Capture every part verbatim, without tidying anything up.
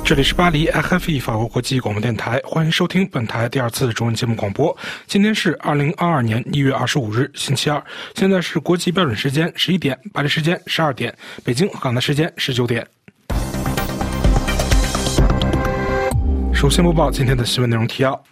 这里是巴黎 F F E 法国国际广播电台，欢迎收听本台第二次中文节目广播。今天是二零二二年一月二十五日，星期二，现在是国际标准时间十一点，巴黎时间十二点，北京和港台时间十九点。首先播报今天的新闻内容提要。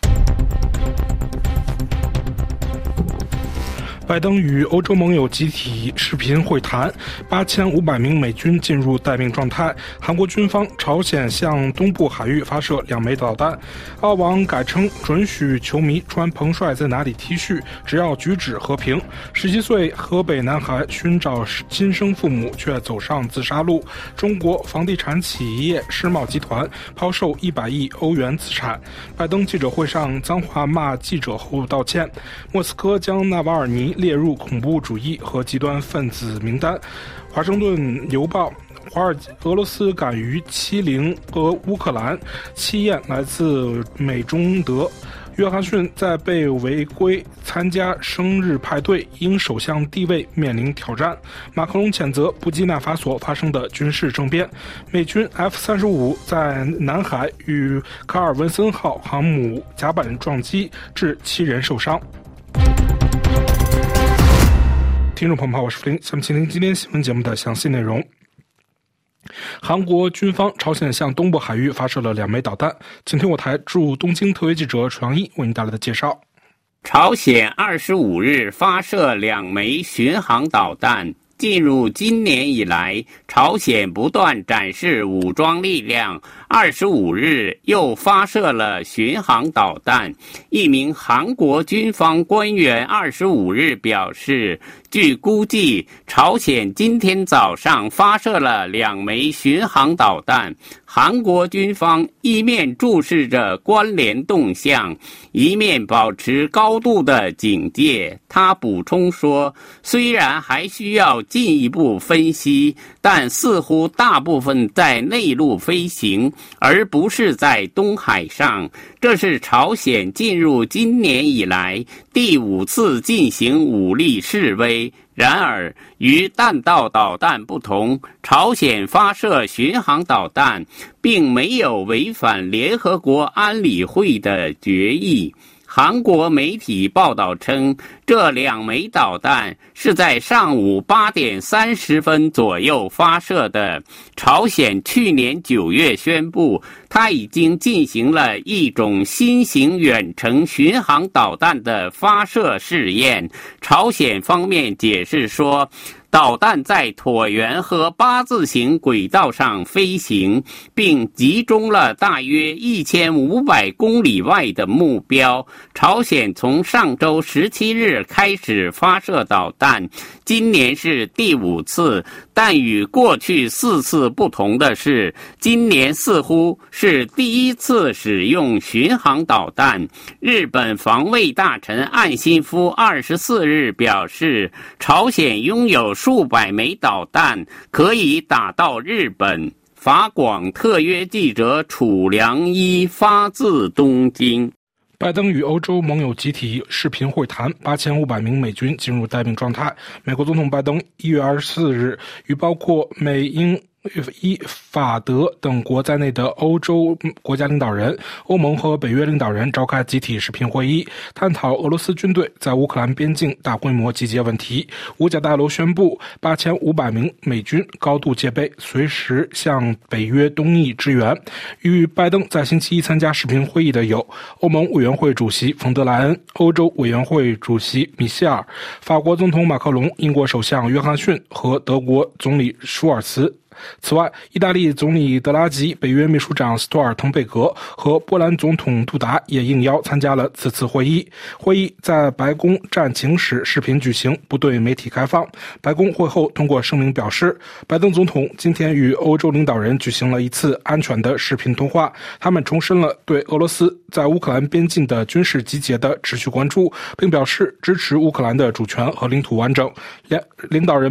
拜登与欧洲盟友集体视频会谈，八千五百名美军进入待命状态。韩国军方朝鲜向东部海域发射两枚导弹。澳网改称准许球迷穿彭帅在哪里 T 恤，只要举止和平。十七岁河北男孩寻找亲生父母，却走上自杀路。中国房地产企业世茂集团抛售一百亿欧元资产。拜登记者会上脏话骂记者后道歉。莫斯科将纳瓦尔尼列入恐怖主义和极端分子名单。华盛顿邮报，华尔俄罗斯敢于欺凌俄乌克兰，欺艳来自美中德。约翰逊在被违规参加生日派对，因首相地位面临挑战。马克龙谴责布基纳法索发生的军事政变。美军 F 三十五 在南海与卡尔文森号航母甲板撞击，致七人受伤。听众朋友们好，我是福林，下面请听今天新闻节目的详细内容。韩国军方朝鲜向东部海域发射了两枚导弹，请听我台驻东京特约记者楚阳一为您带来的介绍。 朝鲜二十五日发射两枚巡航导弹。进入今年以来，朝鲜不断展示武装力量。二十五日又发射了巡航导弹。一名韩国军方官员二十五日表示，据估计，朝鲜今天早上发射了两枚巡航导弹。韩国军方一面注视着关联动向，一面保持高度的警戒。他补充说，虽然还需要进一步分析，但似乎大部分在内陆飞行，而不是在东海上。这是朝鲜进入今年以来第五次进行武力示威。然而，与弹道导弹不同，朝鲜发射巡航导弹并没有违反联合国安理会的决议。韩国媒体报道称，这两枚导弹是在上午八点三十分左右发射的。朝鲜去年九月宣布，它已经进行了一种新型远程巡航导弹的发射试验。朝鲜方面解释说，导弹在椭圆和八字形轨道上飞行，并集中了大约一千五百公里外的目标。朝鲜从上周十七日开始发射导弹，今年是第五次，但与过去四次不同的是，今年似乎是第一次使用巡航导弹。日本防卫大臣岸信夫二十四日表示，朝鲜拥有数百枚导弹，可以打到日本。法广特约记者楚良一发自东京。 拜登与欧洲盟友集体视频会谈，八千五百名美军进入待命状态。美国总统拜登一月二十四日与包括美英以法德等国在内的欧洲国家领导人、欧盟和北约领导人召开集体视频会议，探讨俄罗斯军队在乌克兰边境大规模集结问题。五角大楼宣布，八千五百名美军高度戒备，随时向北约东翼支援。与拜登在星期一参加视频会议的有欧盟委员会主席冯德莱恩、欧洲委员会主席米歇尔、法国总统马克龙、英国首相约翰逊和德国总理舒尔茨。此外，意大利总理德拉吉、北约秘书长斯托尔滕贝格和波兰总统杜达也应邀参加了此次会议。会议在白宫战情室视频举行，不对媒体开放。白宫会后通过声明表示，拜登总统今天与欧洲领导人举行了一次安全的视频通话，他们重申了对俄罗斯在乌克兰边境的军事集结的持续关注，并表示支持乌克兰的主权和领土完整。领导人们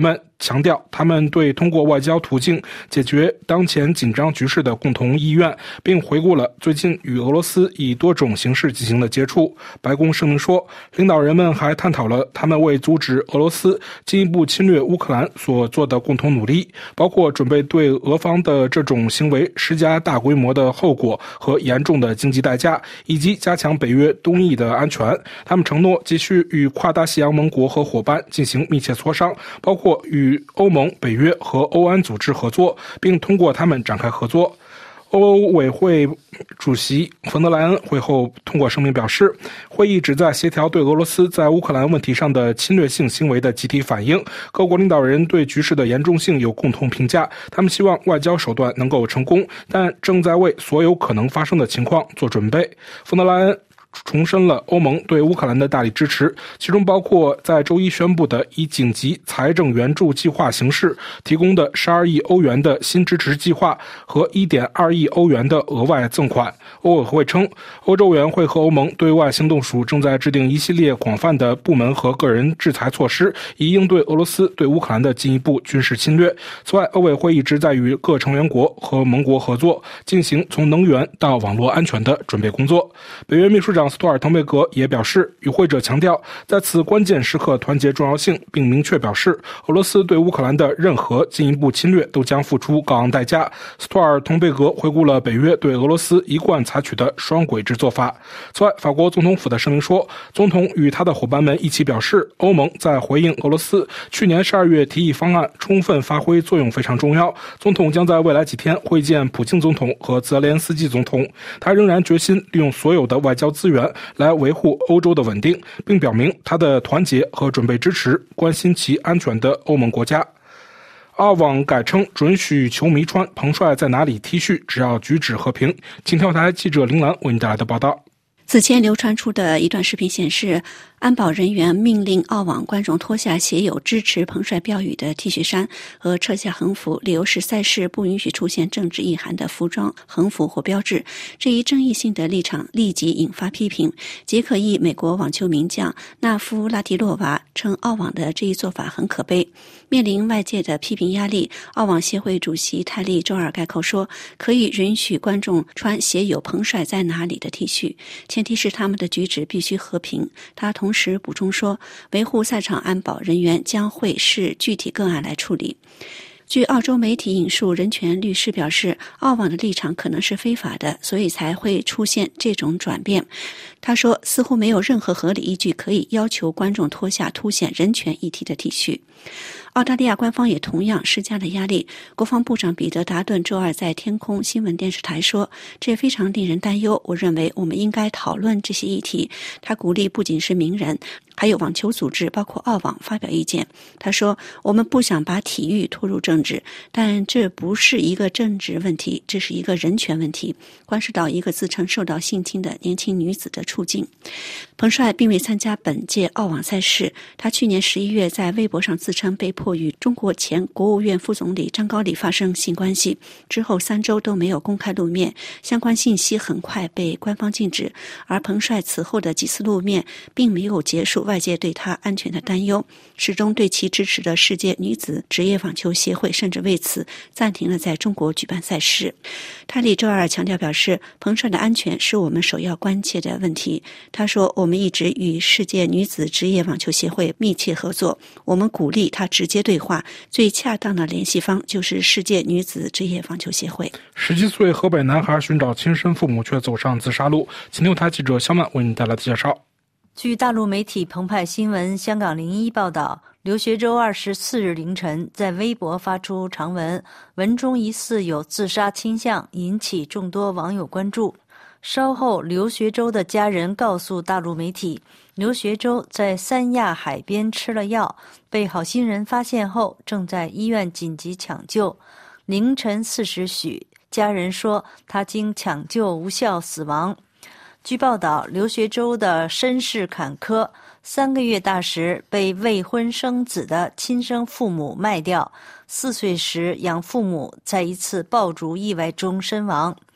强调他们对通过外交途径解决当前紧张局势的共同意愿，并回顾了最近与俄罗斯以多种形式进行的接触。白宫声明说，领导人们还探讨了他们为阻止俄罗斯进一步侵略乌克兰所做的共同努力，包括准备对俄方的这种行为施加大规模的后果和严重的经济代价，以及加强北约东翼的安全。他们承诺继续与跨大西洋盟国和伙伴进行密切磋商，包括与欧盟、北约和欧安组织合作，并通过他们展开合作。欧委会主席冯德莱恩会后通过声明表示，会议旨在协调对俄罗斯在乌克兰问题上的侵略性行为的集体反应。各国领导人对局势的严重性有共同评价，他们希望外交手段能够成功，但正在为所有可能发生的情况做准备。冯德莱恩重申了欧盟对乌克兰的大力支持，其中包括在周一宣布的以紧急财政援助计划形式提供的十二亿欧元的新支持计划和 一点二亿欧元的额外赠款。欧委会称，欧洲委员会和欧盟对外行动署正在制定一系列广泛的部门和个人制裁措施，以应对俄罗斯对乌克兰的进一步军事侵略。此外，欧委会一直在与各成员国和盟国合作，进行从能源到网络安全的准备工作。北约秘书长斯托尔滕贝格也表示，与会者强调在此关键时刻团结重要性，并明确表示，俄罗斯对乌克兰的任何进一步侵略都将付出高昂代价。斯托尔滕贝格回顾了北约对俄罗斯一贯采取的双轨制做法。此外，法国总统府的声明说，总统与他的伙伴们一起表示，欧盟在回应俄罗斯去年十二月提议方案充分发挥作用非常重要。总统将在未来几天会见普京总统和泽连斯基总统，他仍然决心利用所有的外交资源来维护欧洲的稳定，并表明他的团结和准备支持关心其安全的欧盟国家。澳网改称准许球迷穿彭帅在哪里 T 恤，只要举止和平。请跳台记者林兰为你带来的报道。 此前流传出的一段视频显示，安保人员命令澳网观众脱下写有支持彭帅标语的 T 恤衫和撤下横幅，理由是赛事不允许出现政治意涵的服装、横幅或标志。这一争议性的立场立即引发批评。捷克裔美国网球名将纳夫拉提洛娃称，澳网的这一做法很可悲。面临外界的批评压力，澳网协会主席泰利周二改口说，可以允许观众穿写有彭帅在哪里的 T 恤，前提是他们的举止必须和平。他同时补充说，维护赛场安保人员将会视具体个案来处理。据澳洲媒体引述人权律师表示，澳网的立场可能是非法的，所以才会出现这种转变。他说，似乎没有任何合理依据可以要求观众脱下凸显人权议题的 T 恤。澳大利亚官方也同样施加了压力。国防部长彼得·达顿周二在天空新闻电视台说，这非常令人担忧，我认为我们应该讨论这些议题。他鼓励不仅是名人，还有网球组织，包括澳网发表意见。他说，我们不想把体育拖入政治，但这不是一个政治问题，这是一个人权问题，关系到一个自称受到性侵的年轻女子的处境。彭帅并未参加本届澳网赛事，他去年十一月在微博上自称被迫与中国前国务院副总理张高丽发生性关系，之后三周都没有公开露面，相关信息很快被官方禁止。而彭帅此后的几次露面并没有结束外界对他安全的担忧，始终对其支持的世界女子职业网球协会甚至为此暂停了在中国举办赛事。泰利周二强调表示，彭帅的安全是我们首要关切的问题。他说，我们一直与世界女子职业网球协会密切合作，我们鼓励他直接对话，最恰当的联系方就是世界女子职业网球协会。 十七岁河北男孩寻找亲生父母却走上自杀路。请听台记者肖曼为你带来的介绍。 据大陆媒体澎湃新闻、香港零一报道，刘学周二十四日凌晨在微博发出长文，文中疑似有自杀倾向，引起众多网友关注。稍后，刘学周的家人告诉大陆媒体，刘学周在三亚海边吃了药，被好心人发现后正在医院紧急抢救。凌晨四时许，家人说他经抢救无效死亡。据报道，刘学周的身世坎坷，三个月大时被未婚生子的亲生父母卖掉，四岁时养父母在一次爆竹意外中身亡。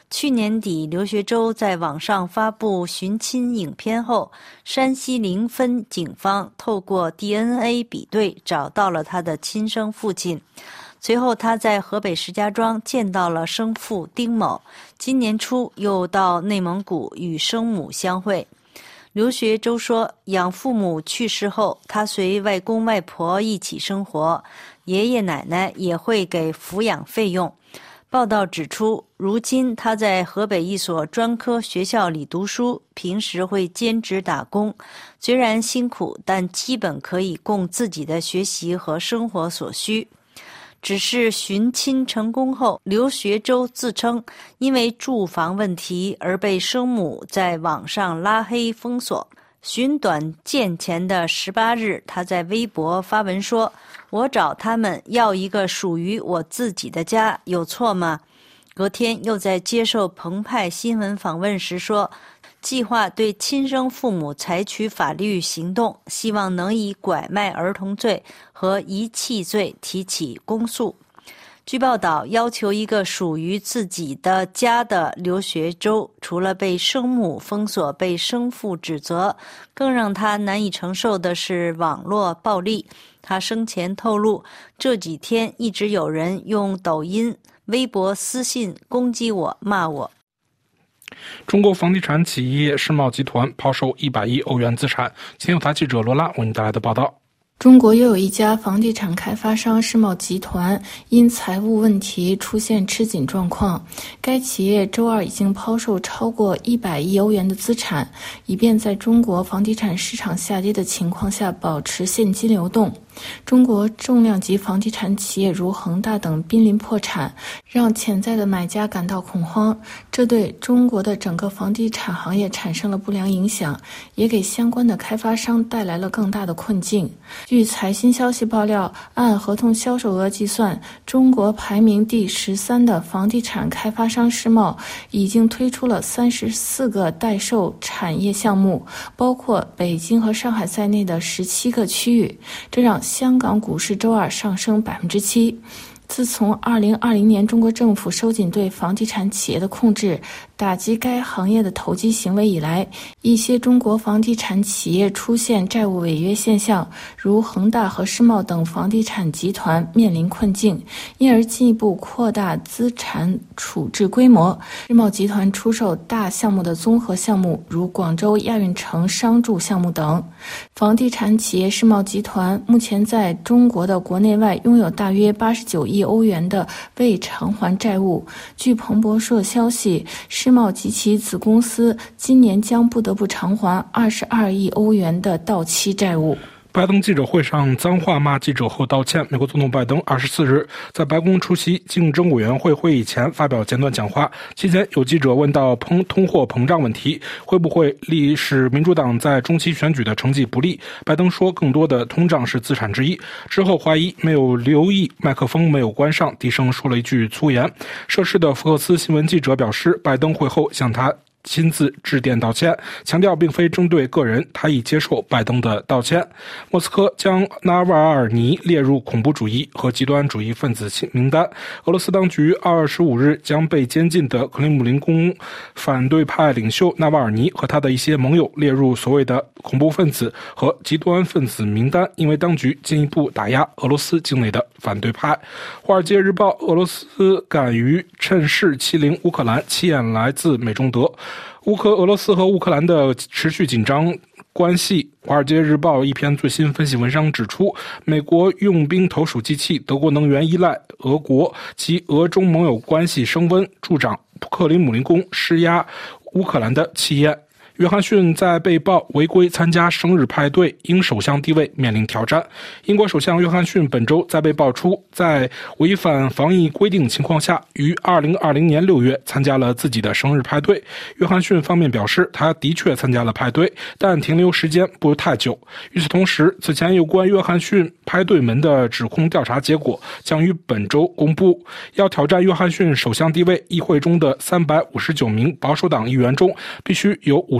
去年底，刘学洲在网上发布寻亲影片后，山西临汾警方透过 D N A 比对找到了他的亲生父亲。随后他在河北石家庄见到了生父丁某，今年初又到内蒙古与生母相会。刘学洲说，养父母去世后，他随外公外婆一起生活，爷爷奶奶也会给抚养费用。报道指出，如今他在河北一所专科学校里读书，平时会兼职打工，虽然辛苦，但基本可以供自己的学习和生活所需。只是寻亲成功后，刘学洲自称因为住房问题而被生母在网上拉黑封锁。寻短见前的十八日，他在微博发文说，我找他们要一个属于我自己的家，有错吗？隔天又在接受澎湃新闻访问时说，计划对亲生父母采取法律行动，希望能以拐卖儿童罪和遗弃罪提起公诉。据报道，要求一个属于自己的家的刘学洲，除了被生母封锁、被生父指责，更让他难以承受的是网络暴力。他生前透露，这几天一直有人用抖音、微博私信攻击我、骂我。 中国房地产企业世茂集团抛售一百亿欧元资产。前有台记者罗拉为您带来的报道。 中国又有一家房地产开发商世茂集团因财务问题出现吃紧状况，该企业周二已经抛售超过一百亿欧元的资产，以便在中国房地产市场下跌的情况下保持现金流动。中国重量级房地产企业如恒大等濒临破产，让潜在的买家感到恐慌，这对中国的整个房地产行业产生了不良影响，也给相关的开发商带来了更大的困境。据财新消息爆料，按合同销售额计算，中国排名第十三的房地产开发商世茂已经推出了三十四个待售产业项目，包括北京和上海在内的十七个区域，这让香港股市周二上升百分之七。自从二零二零年中国政府收紧对房地产企业的控制，打击该行业的投机行为以来，一些中国房地产企业出现债务违约现象，如恒大和世茂等房地产集团面临困境，因而进一步扩大资产处置规模。世茂集团出售大项目的综合项目，如广州亚运城商住项目等。房地产企业世茂集团目前在中国的国内外拥有大约八十九亿欧元的未偿还债务。据彭博社消息，世茂及其子公司今年将不得不偿还二十二亿欧元的到期债务。 拜登记者会上脏话骂记者后道歉。美国总统拜登二十四日在白宫出席竞争委员会会议前发表简短讲话，期间有记者问到通通货膨胀问题会不会力使民主党在中期选举的成绩不利，拜登说更多的通胀是资产之一，之后怀疑没有留意麦克风没有关上，低声说了一句粗言。涉事的福克斯新闻记者表示，拜登会后向他亲自致电道歉，强调并非针对个人，他已接受拜登的道歉。莫斯科将纳瓦尔尼列入恐怖主义和极端主义分子名单。俄罗斯当局二十五日将被监禁的克里姆林宫反对派领袖纳瓦尔尼和他的一些盟友列入所谓的恐怖分子和极端分子名单，因为当局进一步打压俄罗斯境内的反对派。华尔街日报，俄罗斯敢于趁势欺凌乌克兰，起眼来自美中德。乌克俄罗斯和乌克兰的持续紧张关系。华尔街日报一篇最新分析文章指出，美国用兵投鼠忌器，德国能源依赖，俄国及俄中盟友关系升温，助长克里姆林宫施压乌克兰的气焰。约翰逊在被曝违规参加生日派对，英首相地位面临挑战。英国首相约翰逊本周在被爆出在违反防疫规定情况下，于二零二零年六月参加了自己的生日派对。约翰逊方面表示，他的确参加了派对，但停留时间不太久。与此同时，此前有关约翰逊派对门的指控调查结果将于本周公布。要挑战约翰逊首相地位，议会中的三百五十九名保守党议员中必须有五十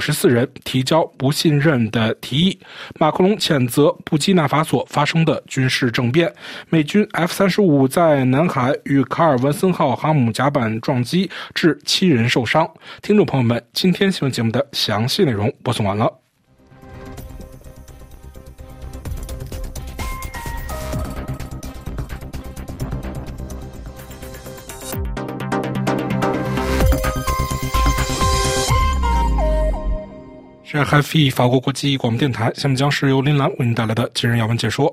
十四人提交不信任的提议。马克龙谴责布基纳法索发生的军事政变，美军 F 三十五 在南海与卡尔文森号航母甲板撞击，致七人受伤。听众朋友们，今天新闻节目的详细内容播送完了。是 F I 法国国际广播电台，下面将是由林兰为您带来的今日要闻解说。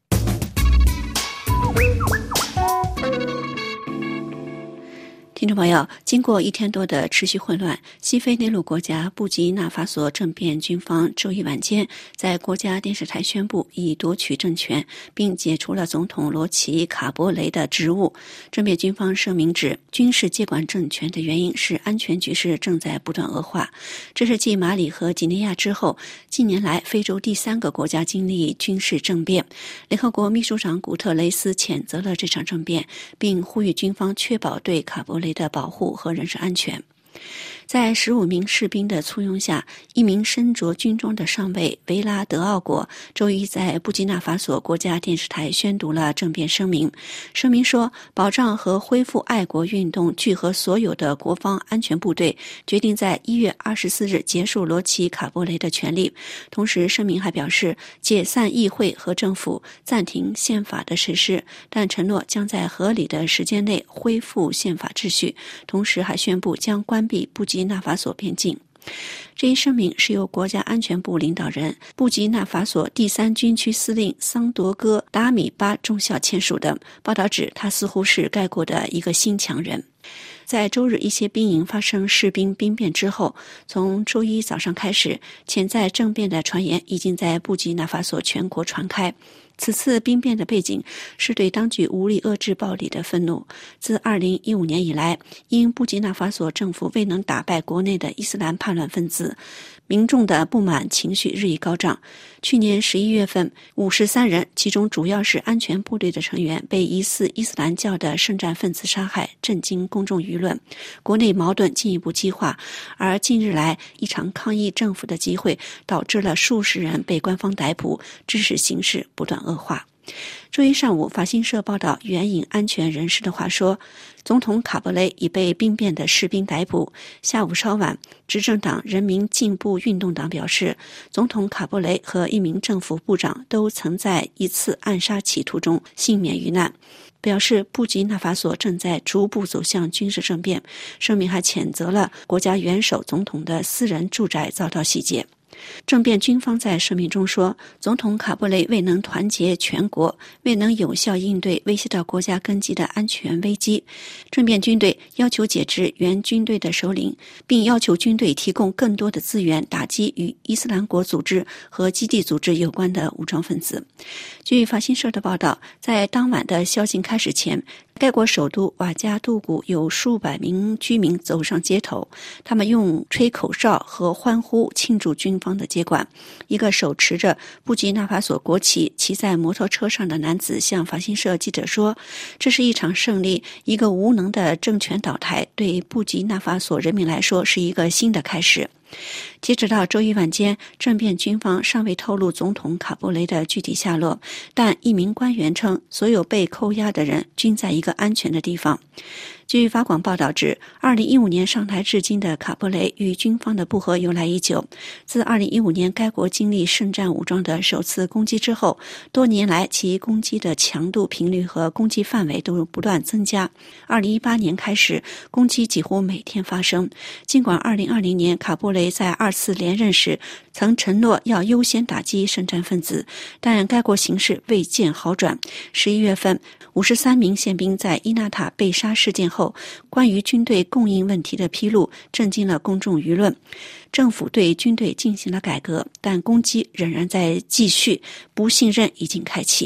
听众朋友，经过一天多的持续混乱，西非内陆国家布基纳法索政变军方周一晚间在国家电视台宣布已夺取政权，并解除了总统罗齐卡波雷的职务。政变军方声明指，军事接管政权的原因是安全局势正在不断恶化。这是继马里和几内亚之后，近年来非洲第三个国家经历军事政变。联合国秘书长古特雷斯谴责了这场政变，并呼吁军方确保对卡波雷的保护和人身安全。在十五名士兵的簇拥下，一名身着军装的上尉维拉德奥果周一在布基纳法索国家电视台宣读了政变声明。声明说，保障和恢复爱国运动聚合所有的国防安全部队决定在一月二十四日结束罗齐卡波雷的权利。同时，声明还表示解散议会和政府，暂停宪法的实施，但承诺将在合理的时间内恢复宪法秩序。同时还宣布将关闭布基纳法索边境。这一声明是由国家安全部领导人、布基纳法索第三军区司令桑多戈达米巴中校签署的。报道指，他似乎是该国的一个新强人。在周日一些兵营发生士兵兵变之后，从周一早上开始，潜在政变的传言已经在布基纳法索全国传开。此次兵变的背景是对当局无力遏制暴力的愤怒。自二零一五年以来，因布基纳法索政府未能打败国内的伊斯兰叛乱分子，民众的不满情绪日益高涨。去年十一月份，五十三人，其中主要是安全部队的成员，被疑似伊斯兰教的圣战分子杀害，震惊公众舆论。国内矛盾进一步激化，而近日来一场抗议政府的集会，导致了数十人被官方逮捕，致使形势不断恶化。周一上午，法新社报道援引安全人士的话说，总统卡波雷已被兵变的士兵逮捕。下午稍晚，执政党人民进步运动党表示，总统卡波雷和一名政府部长都曾在一次暗杀企图中幸免于难，表示布基纳法索正在逐步走向军事政变。声明还谴责了国家元首总统的私人住宅遭到袭击。政变军方在声明中说，总统卡波雷未能团结全国，未能有效应对威胁到国家根基的安全危机。政变军队要求解职原军队的首领，并要求军队提供更多的资源打击与伊斯兰国组织和基地组织有关的武装分子。据法新社的报道，在当晚的宵禁开始前，该国首都瓦加杜古有数百名居民走上街头，他们用吹口哨和欢呼庆祝军方的接管。一个手持着布基纳法索国旗骑在摩托车上的男子向法新社记者说，这是一场胜利，一个无能的政权倒台对布基纳法索人民来说是一个新的开始。截止到周一晚间，政变军方尚未透露总统卡波雷的具体下落，但一名官员称，所有被扣押的人均在一个安全的地方。据法广报道指，二零一五年上台至今的卡波雷与军方的不和由来已久。自二零一五年该国经历圣战武装的首次攻击之后，多年来其攻击的强度、频率和攻击范围都不断增加。二零一八年开始，攻击几乎每天发生。尽管二零二零年卡波雷在二次连任时曾承诺要优先打击圣战分子，但该国形势未见好转。十一月份，五十三名宪兵在伊纳塔被杀事件后，关于军队供应问题的披露震惊了公众舆论。政府对军队进行了改革，但攻击仍然在继续，不信任已经开启。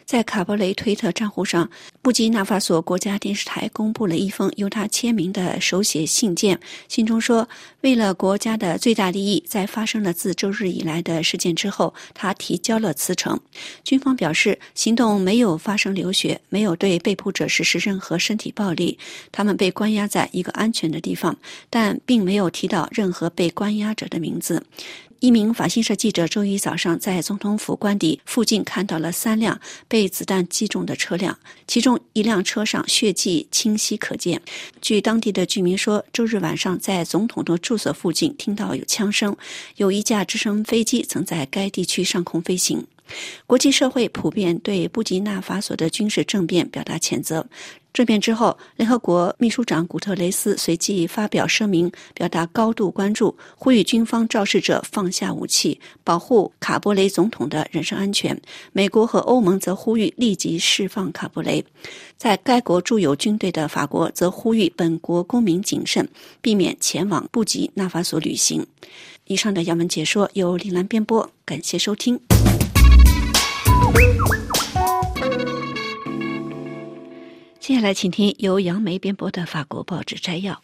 在卡波雷推特账户上，布基纳法索国家电视台公布了一封由他签名的手写信件，信中说，为了国家的最大利益，在发生了自周日以来的事件之后，他提交了辞呈。军方表示，行动没有发生流血，没有对被捕者实施任何身体暴力，他们被关押在一个安全的地方，但并没有提到任何被关押者的名字。一名法新社记者周一早上在总统府官邸附近看到了三辆被子弹击中的车辆，其中一辆车上血迹清晰可见。据当地的居民说，周日晚上在总统的住所附近听到有枪声，有一架直升飞机曾在该地区上空飞行。国际社会普遍对布基纳法索的军事政变表达谴责。政变之后，联合国秘书长古特雷斯随即发表声明，表达高度关注，呼吁军方肇事者放下武器，保护卡波雷总统的人身安全。美国和欧盟则呼吁立即释放卡波雷。在该国驻有军队的法国则呼吁本国公民谨慎，避免前往布基纳法索旅行。以上的要闻解说由林兰编播，感谢收听。接下来请听由杨梅编播的法国报纸摘要。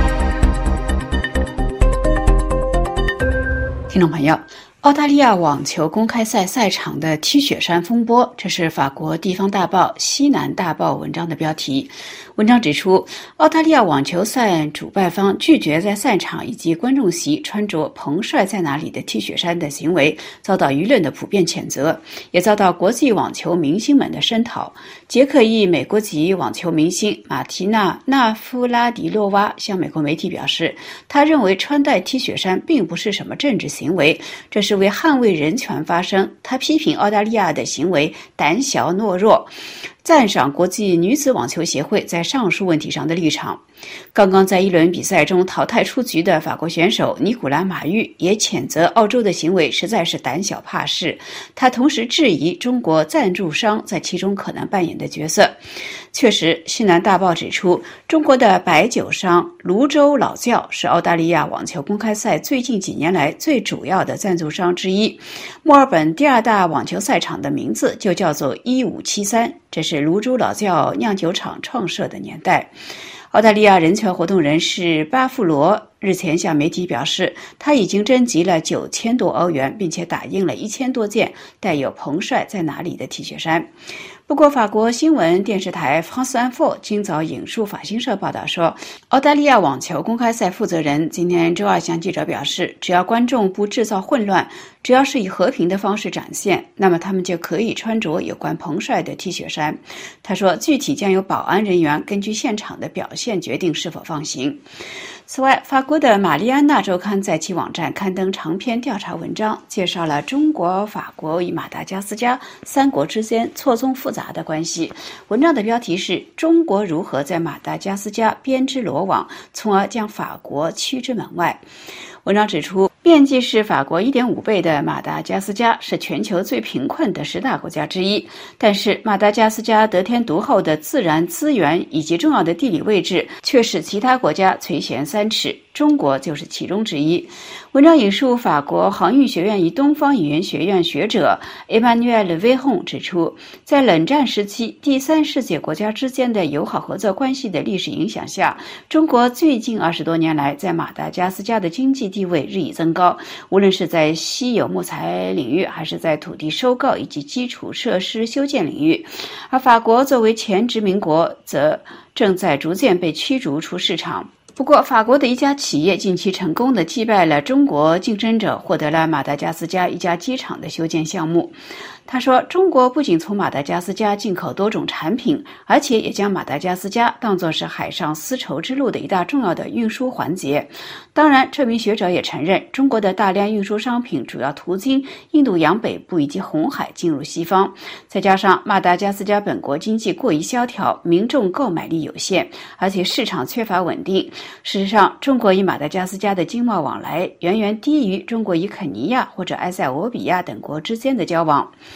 听众朋友，澳大利亚网球公开赛赛场的踢雪山风波，这是法国地方大报《西南大报》文章的标题。文章指出，澳大利亚网球赛主办方拒绝在赛场以及观众席穿着彭帅在哪里的 T 恤衫的行为，遭到舆论的普遍谴责，也遭到国际网球明星们的声讨。捷克裔美国籍网球明星马提娜·纳夫拉迪洛娃向美国媒体表示，他认为穿戴 T 恤衫并不是什么政治行为，这是为捍卫人权发声。他批评澳大利亚的行为胆小懦弱，赞赏国际女子网球协会在上述问题上的立场。刚刚在一轮比赛中淘汰出局的法国选手尼古拉·马玉也谴责澳洲的行为实在是胆小怕事。他同时质疑中国赞助商在其中可能扮演的角色。确实，《西南大报》指出，中国的白酒商泸州老窖是澳大利亚网球公开赛最近几年来最主要的赞助商之一。墨尔本第二大网球赛场的名字就叫做一五七三，这是泸州老窖酿酒厂创设的年代。澳大利亚人权活动人士巴富罗日前向媒体表示，他已经征集了九千多欧元，并且打印了一千多件带有彭帅在哪里的 T 恤衫。不过，法国新闻电视台 France Info 今早引述法新社报道说，澳大利亚网球公开赛负责人今天周二向记者表示，只要观众不制造混乱，只要是以和平的方式展现，那么他们就可以穿着有关彭帅的 T 恤衫。他说，具体将由保安人员根据现场的表现决定是否放行。此外，法国的玛丽安娜周刊在其网站刊登长篇调查文章，介绍了中国、法国与马达加斯加三国之间错综复杂的关系。文章的标题是“中国如何在马达加斯加编织罗网，从而将法国驱之门外”。文章指出，面积是法国 一点五 倍的马达加斯加是全球最贫困的十大国家之一，但是马达加斯加得天独厚的自然资源以及重要的地理位置却使其他国家垂涎三尺，中国就是其中之一。文章引述法国航运学院与东方语言学院学者 Emmanuel Vehon 指出，在冷战时期第三世界国家之间的友好合作关系的历史影响下，中国最近二十多年来在马达加斯加的经济地位日益增高，无论是在稀有木材领域，还是在土地收购以及基础设施修建领域。而法国作为前殖民国，则正在逐渐被驱逐出市场。不过，法国的一家企业近期成功地击败了中国竞争者，获得了马达加斯加一家机场的修建项目。他说，中国不仅从马达加斯加进口多种产品，而且也将马达加斯加当作是海上丝绸之路的一大重要的运输环节。当然，这名学者也承认，中国的大量运输商品主要途经印度洋北部以及红海进入西方，再加上马达加斯加本国经济过于萧条，民众购买力有限，而且市场缺乏稳定。事实上，中国与马达加斯加的经贸往来远远低于中国与肯尼亚或者埃塞俄比亚等国之间的交往。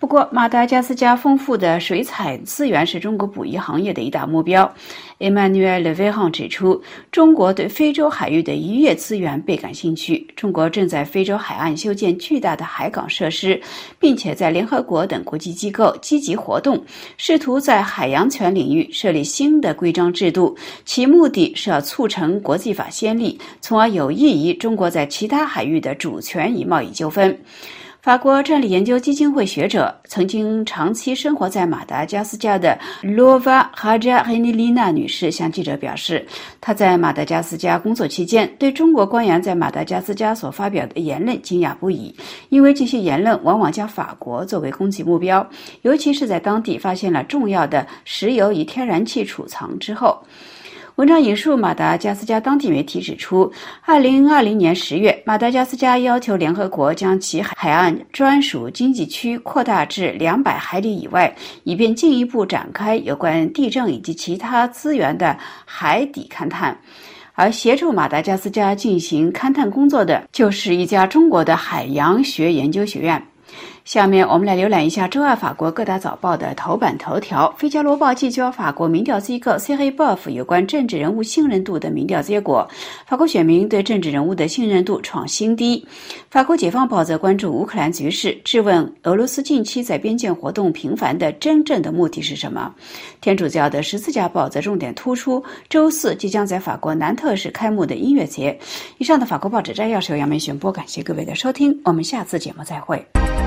不过，马达加斯加丰富的水产资源是中国捕鱼行业的一大目标。Emmanuel Levehan 指出，中国对非洲海域的渔业资源倍感兴趣。中国正在非洲海岸修建巨大的海港设施，并且在联合国等国际机构积极活动，试图在海洋权领域设立新的规章制度，其目的是要促成国际法先例，从而有益于中国在其他海域的主权与贸易纠纷。法国战略研究基金会学者、曾经长期生活在马达加斯加的罗瓦哈扎黑尼丽娜女士向记者表示，她在马达加斯加工作期间，对中国官员在马达加斯加所发表的言论惊讶不已，因为这些言论往往将法国作为攻击目标，尤其是在当地发现了重要的石油与天然气储藏之后。文章引述马达加斯加当地媒体指出，二零二零年十月，马达加斯加要求联合国将其海岸专属经济区扩大至两百海里以外，以便进一步展开有关地震以及其他资源的海底勘探。而协助马达加斯加进行勘探工作的，就是一家中国的海洋学研究学院。下面我们来浏览一下周二法国各大早报的头版头条。《费加罗报》聚焦法国民调机构 C R B O F 有关政治人物信任度的民调结果，法国选民对政治人物的信任度创新低。法国解放报则关注乌克兰局势，质问俄罗斯近期在边界活动频繁的真正的目的是什么。天主教的十字架报则重点突出周四即将在法国南特市开幕的音乐节。以上的法国报纸摘要是由杨梅选播，感谢各位的收听，我们下次节目再会。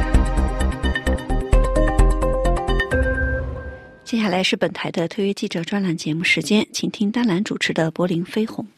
接下来是本台的特约记者专栏节目时间，请听丹兰主持的柏林飞鸿。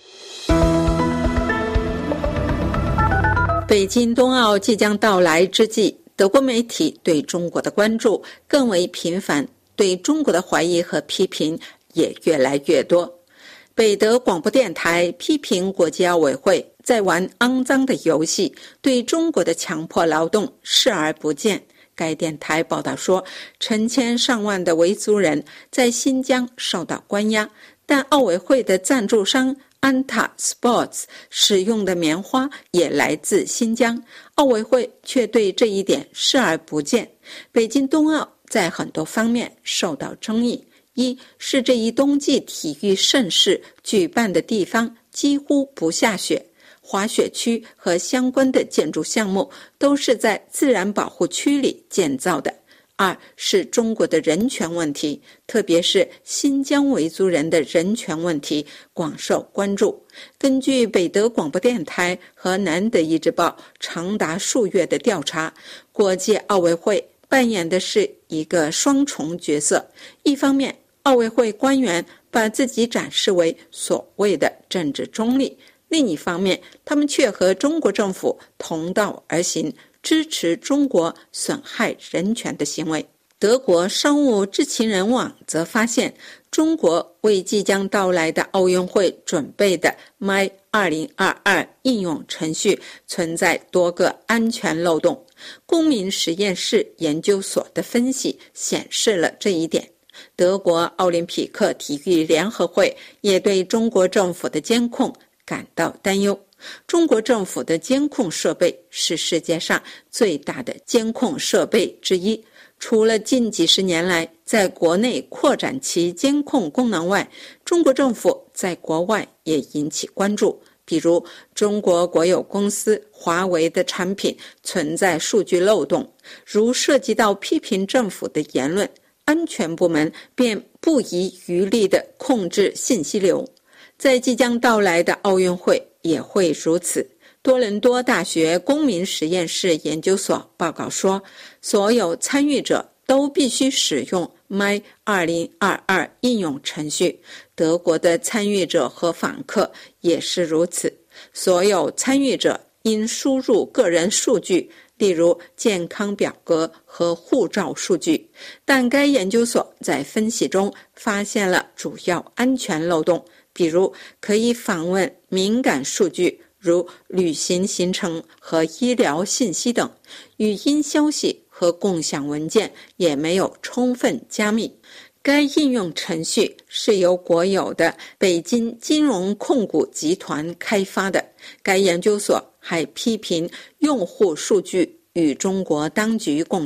北京冬奥即将到来之际，德国媒体对中国的关注更为频繁，对中国的怀疑和批评也越来越多。北德广播电台批评国际奥委会在玩肮脏的游戏，对中国的强迫劳动视而不见。该电台报道说，成千上万的维族人在新疆受到关押，但奥委会的赞助商 Anta Sports 使用的棉花也来自新疆，奥委会却对这一点视而不见。北京冬奥在很多方面受到争议，一是这一冬季体育盛事举办的地方几乎不下雪，滑雪区和相关的建筑项目都是在自然保护区里建造的。二是中国的人权问题，特别是新疆维族人的人权问题广受关注。根据北德广播电台和南德意志报长达数月的调查，国际奥委会扮演的是一个双重角色。一方面，奥委会官员把自己展示为所谓的政治中立，另一方面，他们却和中国政府同道而行，支持中国损害人权的行为。德国商务知情人网则发现，中国为即将到来的奥运会准备的 M Y 二零二二 应用程序存在多个安全漏洞。公民实验室研究所的分析显示了这一点。德国奥林匹克体育联合会也对中国政府的监控感到担忧。中国政府的监控设备是世界上最大的监控设备之一，除了近几十年来在国内扩展其监控功能外，中国政府在国外也引起关注。比如中国国有公司华为的产品存在数据漏洞，如涉及到批评政府的言论，安全部门便不遗余力地控制信息流。在即将到来的奥运会也会如此。多伦多大学公民实验室研究所报告说，所有参与者都必须使用 M Y 二零二二 应用程序，德国的参与者和访客也是如此。所有参与者应输入个人数据，例如健康表格和护照数据，但该研究所在分析中发现了主要安全漏洞，比如可以访问敏感数据，如旅行行程和医疗信息等，语音消息和共享文件也没有充分加密。该应用程序是由国有的北京金融控股集团开发的。该研究所还批评用户数据与中国当局共享。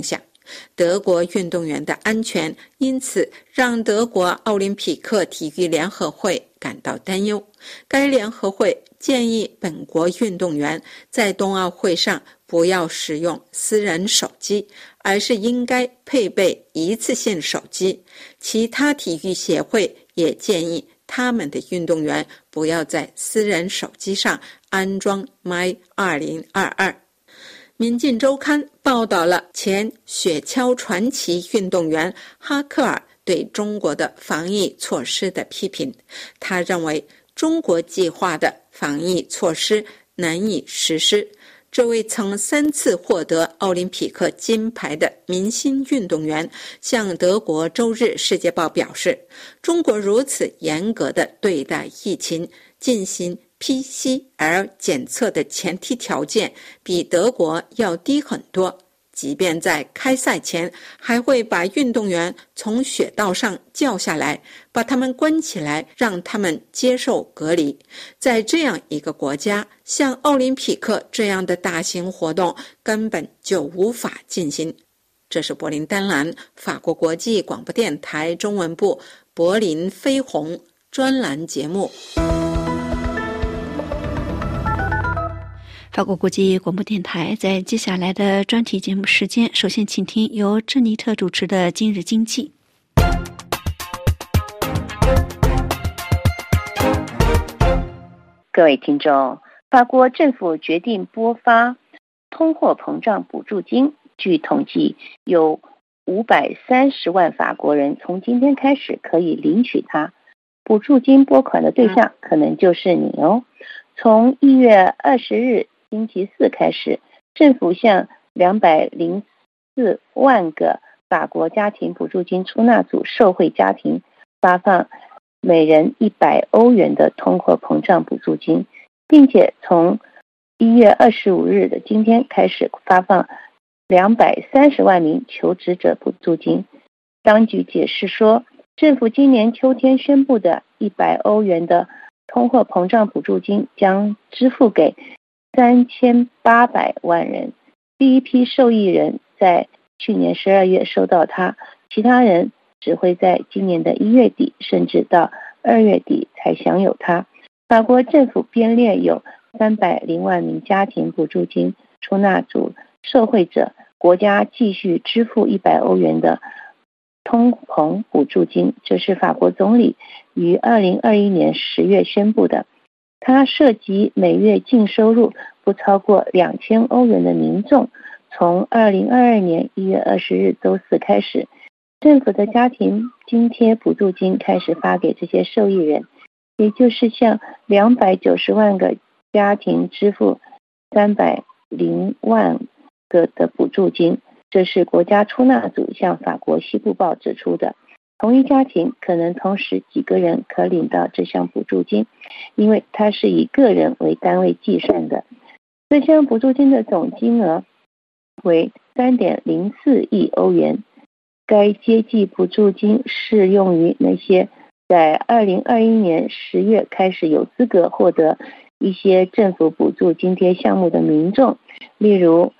德国运动员的安全因此让德国奥林匹克体育联合会感到担忧。该联合会建议本国运动员在冬奥会上不要使用私人手机，而是应该配备一次性手机。其他体育协会也建议他们的运动员不要在私人手机上安装 My 二零二二。民进周刊报道了前雪橇传奇运动员哈克尔对中国的防疫措施的批评。他认为中国计划的防疫措施难以实施。这位曾三次获得奥林匹克金牌的明星运动员向德国周日世界报表示，中国如此严格地对待疫情，进行 P C R 检测的前提条件比德国要低很多，即便在开赛前还会把运动员从雪道上叫下来，把他们关起来，让他们接受隔离。在这样一个国家，像奥林匹克这样的大型活动根本就无法进行。这是柏林丹兰法国国际广播电台中文部柏林飞鸿专栏节目。 法国国际广播电台在接下来的专题节目时间，首先请听由珍妮特主持的今日经济。 各位听众，法国政府决定拨发通货膨胀补助金，据统计有五百三十万法国人从今天开始可以领取它。补助金拨款的对象可能就是你哦。从一月二十日星期四开始，政府向两百零四万个法国家庭补助金出纳组受惠家庭发放每人一百欧元的通货膨胀补助金，并且从一月二十五日的今天开始发放两百三十万名求职者补助金。当局解释说，政府今年秋天宣布的一百欧元的通货膨胀补助金将支付给三千八百万人，第一批受益人在去年十二月收到它，其他人只会在今年的一月底甚至到二月底才享有它。法国政府编列有三百零万名家庭补助金出纳组受惠者，国家继续支付一百欧元的通膨补助金，这是法国总理于二零二一年十月宣布的。它涉及每月净收入不超过两千欧元的民众。从二零二二年一月二十日周四开始，政府的家庭津贴补助金开始发给这些受益人，也就是向两百九十万个家庭支付三百零万个的补助金。这是国家出纳组向法国西部报指出的。同一家庭可能同时几个人可领到这项补助金，因为它是以个人为单位计算的。这项补助金的总金额为 三点零四亿欧元。该阶级补助金适用于那些在二零二一年十月开始有资格获得一些政府补助津贴项目的民众，例如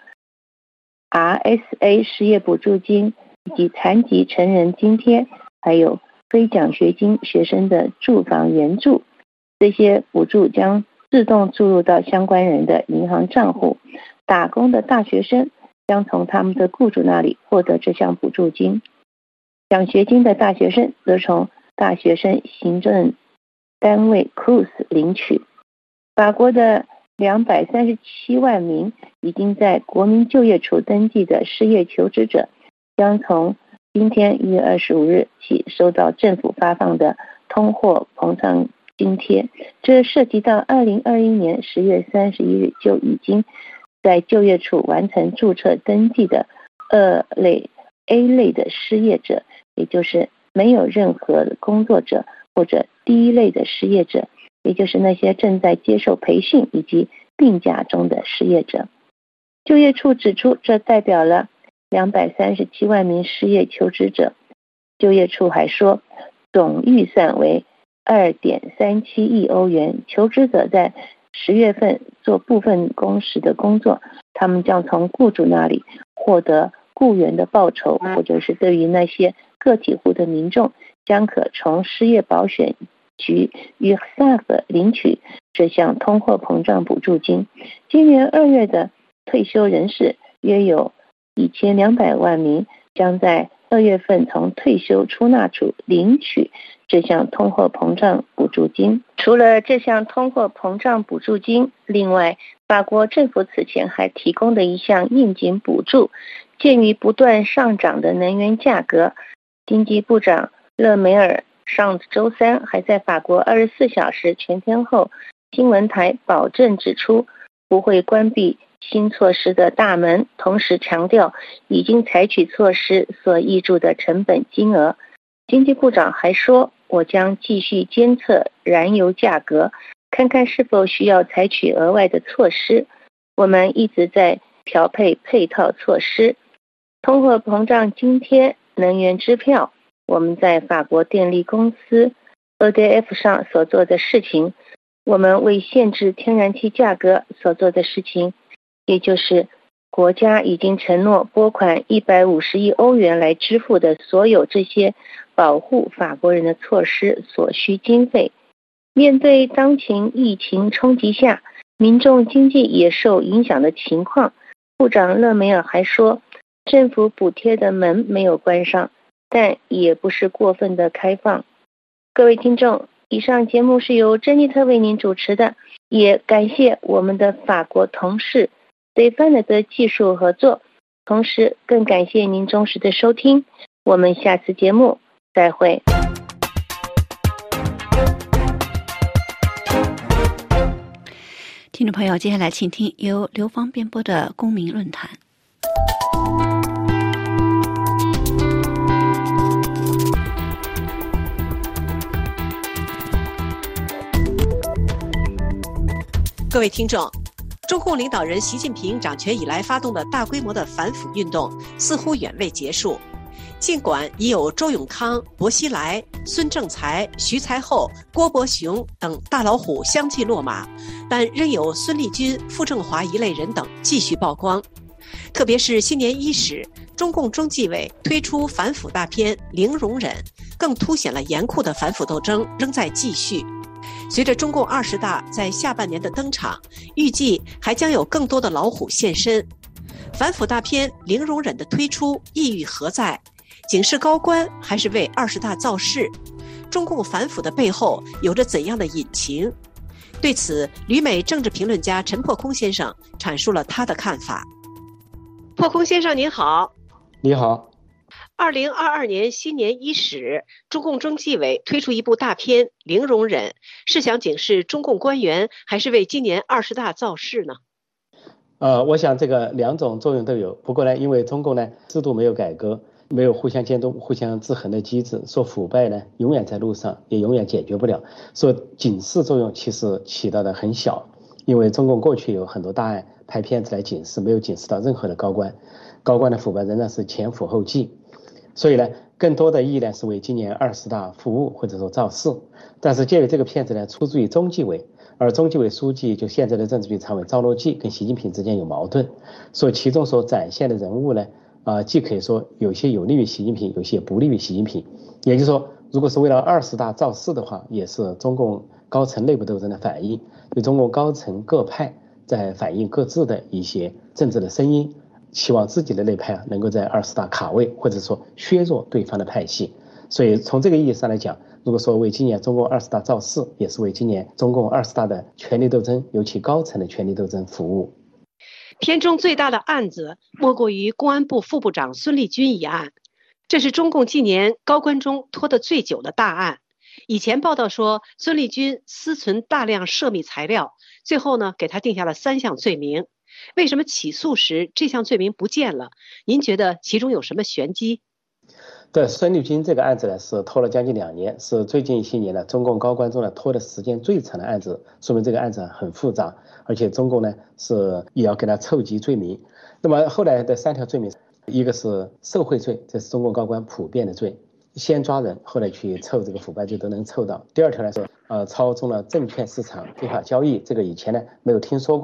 R S A 失业补助金以及残疾成人津贴，还有非奖学金学生的住房援助。这些补助将自动注入到相关人的银行账户。打工的大学生将从他们的雇主那里获得这项补助金，奖学金的大学生则从大学生行政单位 C R U S 领取。法国的两百三十七万名已经在国民就业处登记的失业求职者将从今天一月二十五日起收到政府发放的通货膨胀津贴。这涉及到二零二一年十月三十一日就已经在就业处完成注册登记的二类 A 类的失业者，也就是没有任何工作者，或者第一类的失业者，也就是那些正在接受培训以及病假中的失业者。就业处指出，这代表了两百三十七万名失业求职者。就业处还说，总预算为 二点三七亿欧元。求职者在十月份做部分工时的工作，他们将从雇主那里获得雇员的报酬，或者是对于那些个体户的民众，将可从失业保险局与 S A F 领取这项通货膨胀补助金。今年二月的退休人士约有一千两百万名，将在二月份从退休出纳处领取这项通货膨胀补助金。除了这项通货膨胀补助金，另外法国政府此前还提供的一项应急补助。鉴于不断上涨的能源价格，经济部长勒梅尔上周三还在法国二十四小时全天候新闻台保证指出，不会关闭新措施的大门，同时强调已经采取措施所挹注的成本金额。经济部长还说，我将继续监测燃油价格，看看是否需要采取额外的措施。我们一直在调配配套措施，通货膨胀津贴、能源支票，我们在法国电力公司 E D F 上所做的事情，我们为限制天然气价格所做的事情，也就是国家已经承诺拨款一百五十亿欧元来支付的所有这些保护法国人的措施所需经费。面对当前疫情冲击下民众经济也受影响的情况，部长勒梅尔还说，政府补贴的门没有关上，但也不是过分的开放。各位听众，以上节目是由珍妮特为您主持的，也感谢我们的法国同事对范德的技术合作，同时更感谢您忠实的收听，我们下次节目再会。 听众朋友，接下来请听由刘芳编播的公民论坛。 各位听众，中共领导人习近平掌权以来发动的大规模的反腐运动似乎远未结束。尽管已有周永康、薄熙来、孙政才、徐才厚、郭伯雄等大老虎相继落马，但仍有孙立军、傅政华一类人等继续曝光。特别是新年伊始，中共中纪委推出反腐大片《零容忍》，更凸显了严酷的反腐斗争仍在继续。随着中共二十大在下半年的登场，预计还将有更多的老虎现身。反腐大片《零容忍》的推出意义何在？警示高官还是为二十大造势？中共反腐的背后有着怎样的隐情？对此，旅美政治评论家陈破空先生阐述了他的看法。破空先生您好。 你好。 二零二二年新年伊始，中共中纪委推出一部大片《零容忍》，是想警示中共官员，还是为今年二十大造势呢？ 呃，我想这个两种作用都有。不过呢，因为中共呢制度没有改革，没有互相监督、互相制衡的机制，说腐败呢永远在路上，也永远解决不了。说警示作用其实起到的很小，因为中共过去有很多大案拍片子来警示，没有警示到任何的高官，高官的腐败仍然是前赴后继。所以呢，更多的意义呢是为今年二十大服务或者说造势。但是鉴于这个片子呢出自于中纪委，而中纪委书记就现在的政治局常委赵乐际跟习近平之间有矛盾，所以其中所展现的人物呢，啊、呃，既可以说有些有利于习近平，有些不利于习近平。也就是说，如果是为了二十大造势的话，也是中共高层内部斗争的反应，就中共高层各派在反映各自的一些政治的声音。希望自己的那派能够在二十大卡位，或者说削弱对方的派系。所以从这个意义上来讲，如果说为今年中共二十大造势，也是为今年中共二十大的权力斗争，尤其高层的权力斗争服务。 片中最大的案子莫过于公安部副部长孙立军一案，这是中共近年高官中拖得最久的大案。以前报道说孙立军私存大量涉密材料，最后呢给他定下了三项罪名。为什么起诉时这项罪名不见了？您觉得其中有什么玄机？ 对，孙立军这个案子呢是拖了将近两年，是最近一些年呢中共高官中呢拖的时间最长的案子，说明这个案子很复杂，而且中共呢是也要给他凑集罪名。那么后来的三条罪名，一个是受贿罪，这是中共高官普遍的罪，先抓人，后来去凑这个腐败罪都能凑到。第二条呢是呃操纵了证券市场非法交易，这个以前呢没有听说过。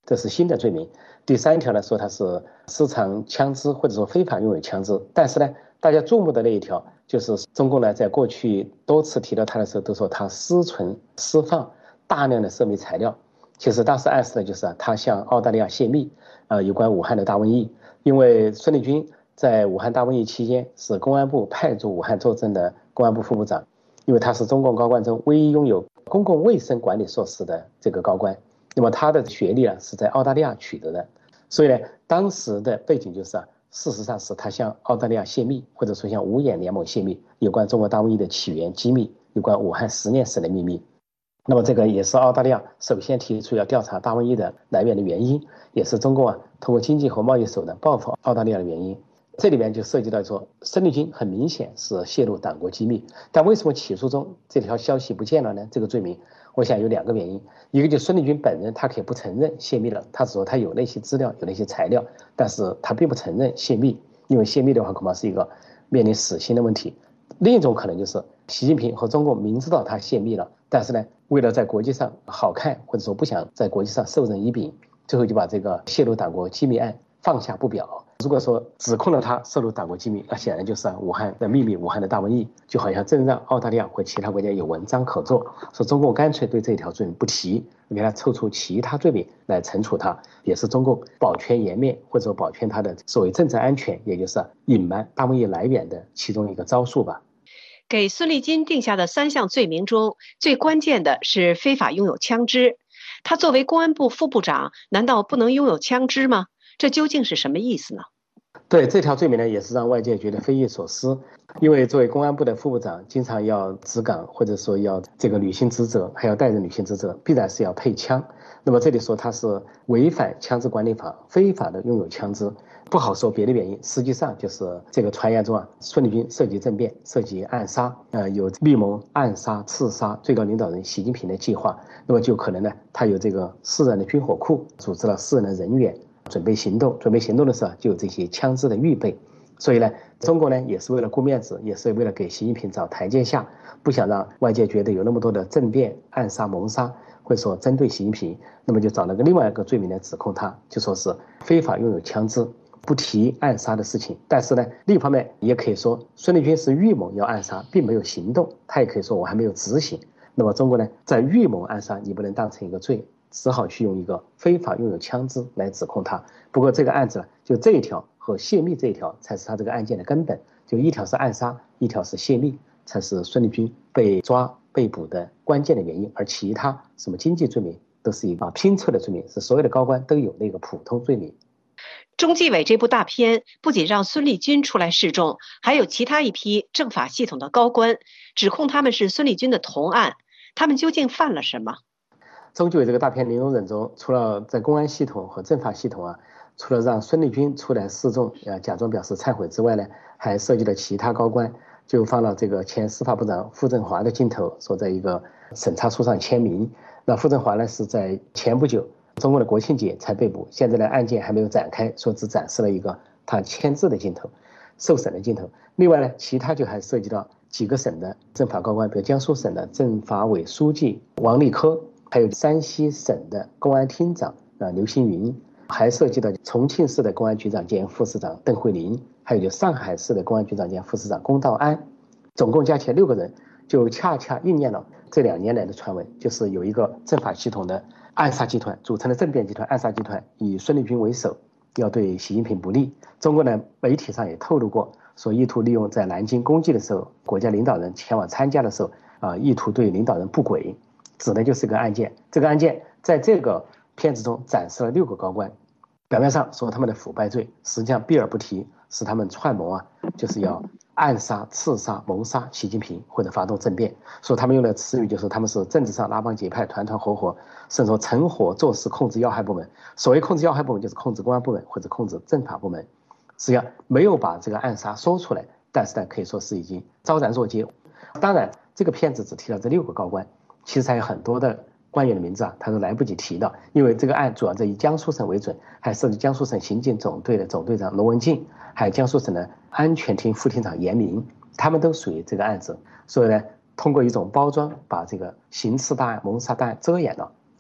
这是新的罪名。第三条呢，说他是私藏枪支或者说非法拥有枪支，但是呢，大家注目的那一条就是中共呢在过去多次提到他的时候，都说他私存私放大量的涉密材料。其实当时暗示的就是啊，他向澳大利亚泄密，呃，有关武汉的大瘟疫。因为孙立军在武汉大瘟疫期间是公安部派驻武汉作证的公安部副部长，因为他是中共高官中唯一拥有公共卫生管理硕士的这个高官。那么他的学历啊是在澳大利亚取得的，所以呢，当时的背景就是啊，事实上是他向澳大利亚泄密，或者说向五眼联盟泄密，有关中国大瘟疫的起源机密，有关武汉实验室的秘密。那么这个也是澳大利亚首先提出要调查大瘟疫的来源的原因，也是中共啊通过经济和贸易手段报复澳大利亚的原因。这里面就涉及到说，孙立军很明显是泄露党国机密，但为什么起诉中这条消息不见了呢？这个罪名，我想有两个原因，一个就是孙立军本人他可以不承认泄密了，他只说他有那些资料有那些材料，但是他并不承认泄密，因为泄密的话恐怕是一个面临死刑的问题。另一种可能就是习近平和中共明知道他泄密了，但是呢，为了在国际上好看，或者说不想在国际上授人以柄，最后就把这个泄露党国机密案放下不表。如果说指控了他泄露党国机密，那显然就是武汉的秘密，武汉的大瘟疫，就好像真让澳大利亚或其他国家有文章可做，说中共干脆对这条罪名不提，给他凑出其他罪名来惩处他，也是中共保全颜面或者说保全他的所谓政治安全，也就是隐瞒大瘟疫来源的其中一个招数吧。 给孙立军定下的三项罪名中，最关键的是非法拥有枪支。他作为公安部副部长，难道不能拥有枪支吗？这究竟是什么意思呢？ 对，这条罪名呢，也是让外界觉得匪夷所思。因为作为公安部的副部长，经常要值岗，或者说要这个履行职责，还要带人履行职责，必然是要配枪。那么这里说他是违反枪支管理法，非法的拥有枪支，不好说别的原因。实际上就是这个传言中啊，孙立军涉及政变，涉及暗杀，呃，有密谋暗杀、刺杀最高领导人习近平的计划。那么就可能呢，他有这个私人的军火库，组织了私人的人员，准备行动。准备行动的时候就有这些枪支的预备。所以呢，中国呢也是为了顾面子，也是为了给习近平找台阶下，不想让外界觉得有那么多的政变、暗杀、谋杀，或者说针对习近平，那么就找了个另外一个罪名来指控他，就说是非法拥有枪支，不提暗杀的事情。但是呢，另一方面也可以说，孙立军是预谋要暗杀，并没有行动，他也可以说我还没有执行。那么中国呢，在预谋暗杀，你不能当成一个罪，只好去用一个非法拥有枪支来指控他。不过这个案子呢，就这一条和泄密这一条才是他这个案件的根本，就一条是暗杀，一条是泄密，才是孙立军被抓被捕的关键的原因。而其他什么经济罪名都是一个拼凑的罪名，是所有的高官都有那个普通罪名。 中纪委这部大片不仅让孙立军出来示众，还有其他一批政法系统的高官指控他们是孙立军的同案，他们究竟犯了什么？ 中纪委这个大片零容忍中，除了在公安系统和政法系统啊，除了让孙立军出来示众，呃，假装表示忏悔之外呢，还涉及了其他高官，就放了这个前司法部长傅政华的镜头，说在一个审查书上签名。那傅政华呢是在前不久中国的国庆节才被捕，现在的案件还没有展开，说只展示了一个他签字的镜头，受审的镜头。另外呢，其他就还涉及到几个省的政法高官，比如江苏省的政法委书记王立科，还有山西省的公安厅长啊刘星云，还涉及到重庆市的公安局长兼副市长邓慧玲，还有就上海市的公安局长兼副市长龚道安，总共加起来六个人，就恰恰应验了这两年来的传闻，就是有一个政法系统的暗杀集团组成的政变集团，暗杀集团以孙立军为首，要对习近平不利。中国的媒体上也透露过，说意图利用在南京公祭的时候，国家领导人前往参加的时候啊，意图对领导人不轨，指的就是个案件。这个案件在这个片子中展示了六个高官，表面上说他们的腐败罪，实际上避而不提，是他们串谋啊，就是要暗杀、刺杀、谋杀习近平或者发动政变。说他们用的词语就是他们是政治上拉帮结派、团团伙伙，甚至说成伙做事控制要害部门。所谓控制要害部门，就是控制公安部门或者控制政法部门。实际上没有把这个暗杀说出来，但是呢，可以说是已经昭然若揭。当然，这个片子只提到这六个高官，其实还有很多的官员的名字啊，他都来不及提到，因为这个案主要在以江苏省为准，还涉及江苏省刑警总队的总队长罗文静，还有江苏省的安全厅副厅长严明，他们都属于这个案子。所以呢，通过一种包装，把这个刑事大案、谋杀大案遮掩了，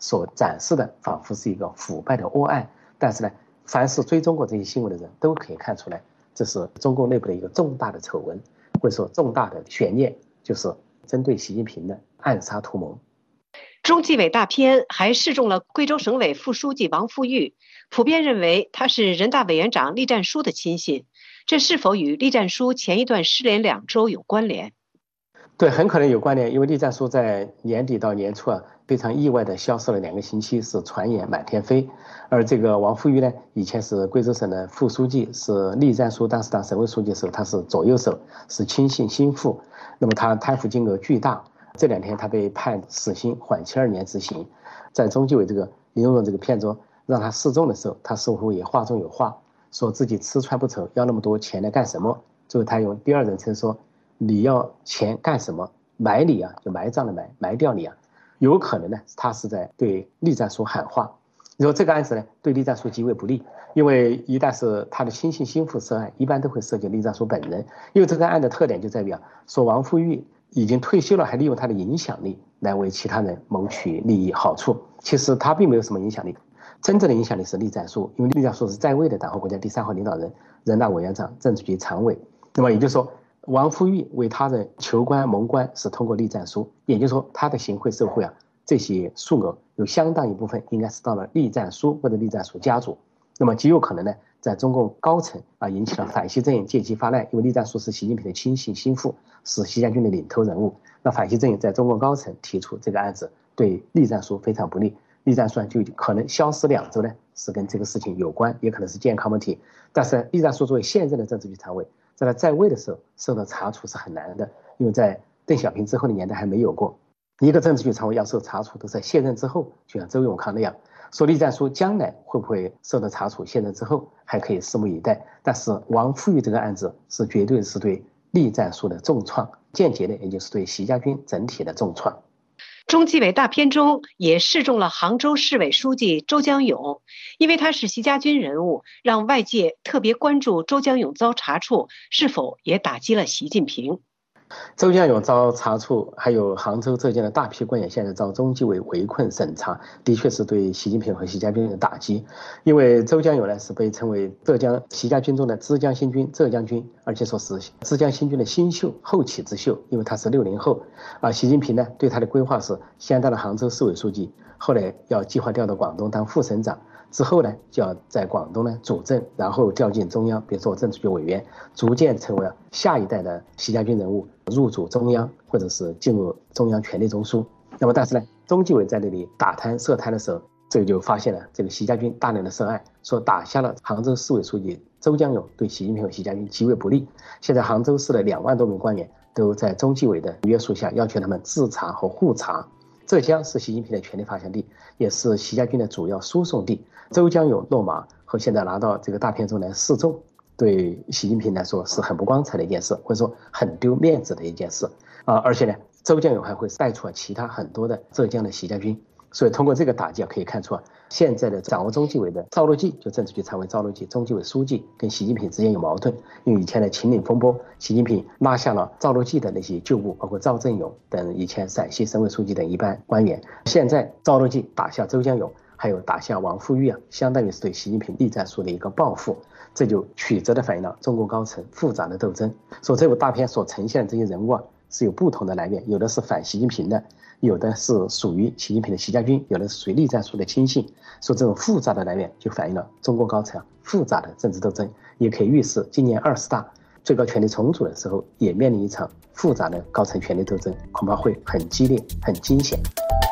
所展示的仿佛是一个腐败的窝案，但是呢，凡是追踪过这些新闻的人都可以看出来，这是中共内部的一个重大的丑闻，或者说重大的悬念，就是针对习近平的暗杀图谋。 中纪委大片还示众了贵州省委副书记王富玉，普遍认为他是人大委员长栗战书的亲信，这是否与栗战书前一段失联两周有关联？ 对，很可能有关联，因为栗战书在年底到年初啊，非常意外的消失了两个星期，是传言满天飞。而这个王富玉呢，以前是贵州省的副书记，是栗战书当时当省委书记的时候，他是左右手，是亲信心腹。那么他贪腐金额巨大，这两天他被判死刑，缓期二年执行。在中纪委这个林荣荣这个片中让他示众的时候，他似乎也话中有话，说自己吃穿不愁，要那么多钱来干什么？最后他用第二人称说，你要钱干什么？埋你啊，就埋葬的埋，埋掉你啊！有可能呢，他是在对栗战书喊话。你说这个案子呢，对栗战书极为不利，因为一旦是他的亲信心腹涉案，一般都会涉及栗战书本人。因为这个案的特点就在于啊，说王富玉已经退休了，还利用他的影响力来为其他人谋取利益好处。其实他并没有什么影响力，真正的影响力是栗战书，因为栗战书是在位的党和国家第三号领导人、人大委员长、政治局常委。那么也就是说，王富玉为他人求官蒙官是通过栗战书，也就是说他的行贿受贿啊，这些数额有相当一部分应该是到了栗战书或者栗战书家族。那么极有可能呢，在中共高层啊引起了反习阵营借机发难，因为栗战书是习近平的亲信心腹，是习家军的领头人物。那反习阵营在中共高层提出这个案子对栗战书非常不利，栗战书就可能消失两周呢，是跟这个事情有关，也可能是健康问题。但是栗战书作为现任的政治局常委，在他在位的时候受到查处是很难的，因为在邓小平之后的年代还没有过。一个政治局常委要受查处都在卸任之后，就像周永康那样。说栗战书将来会不会受到查处，卸任之后还可以拭目以待。但是王富玉这个案子是绝对是对栗战书的重创，间接的也就是对习家军整体的重创。 中纪委大片中也示众了杭州市委书记周江勇，因为他是习家军人物，让外界特别关注周江勇遭查处是否也打击了习近平。 周江勇遭查处，还有杭州、浙江的大批官员现在遭中纪委围困审查，的确是对习近平和习家军的打击。因为周江勇呢是被称为浙江习家军中的浙江新军、浙江军，而且说是浙江新军的新秀、后起之秀，因为他是六零后。啊，习近平呢对他的规划是先当了杭州市委书记，后来要计划调到广东当副省长。之后呢，就要在广东呢主政，然后调进中央，比如说政治局委员，逐渐成为了下一代的习家军人物，入主中央，或者是进入中央权力中枢。那么，但是呢，中纪委在那里打贪涉贪的时候，这个就发现了这个习家军大量的涉案，说打下了杭州市委书记周江勇，对习近平和习家军极为不利。现在杭州市的两万多名官员都在中纪委的约束下，要求他们自查和互查。浙江是习近平的权力发祥地，也是习家军的主要输送地。周江勇落马和现在拿到这个大片中来示众，对习近平来说是很不光彩的一件事，或者说很丢面子的一件事啊！而且呢，周江勇还会带出其他很多的浙江的习家军，所以通过这个打击可以看出啊，现在的掌握中纪委的赵乐际，就政治局常委赵乐际，中纪委书记跟习近平之间有矛盾，因为以前的秦岭风波，习近平拉下了赵乐际的那些旧部，包括赵正勇等以前陕西省委书记等一般官员，现在赵乐际打下周江勇，还有打下王富玉啊，相当于是对习近平栗战书的一个报复，这就曲折地反映了中共高层复杂的斗争。所以这部大片所呈现的这些人物啊，是有不同的来源，有的是反习近平的，有的是属于习近平的习家军，有的是属于栗战书的亲信。所以这种复杂的来源就反映了中共高层啊复杂的政治斗争，也可以预示今年二十大最高权力重组的时候，也面临一场复杂的高层权力斗争，恐怕会很激烈、很惊险。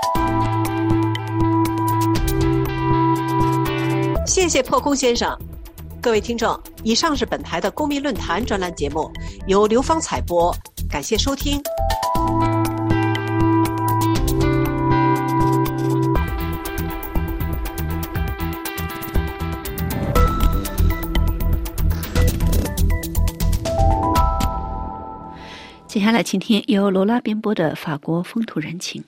谢谢破空先生。各位听众，以上是本台的公民论坛专栏节目，由刘芳采播，感谢收听。 接下来请听由罗拉编播的法国风土人情。